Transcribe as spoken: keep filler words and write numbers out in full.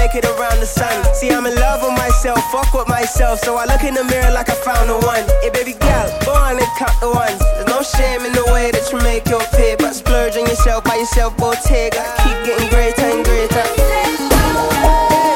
make it around the sun. See, I'm in love with myself, fuck with myself. So I look in the mirror like I found the one. Hey baby girl, go on and count the ones. There's no shame in the way that you make your pay, but splurge on yourself, by yourself, both take. I keep getting greater and greater.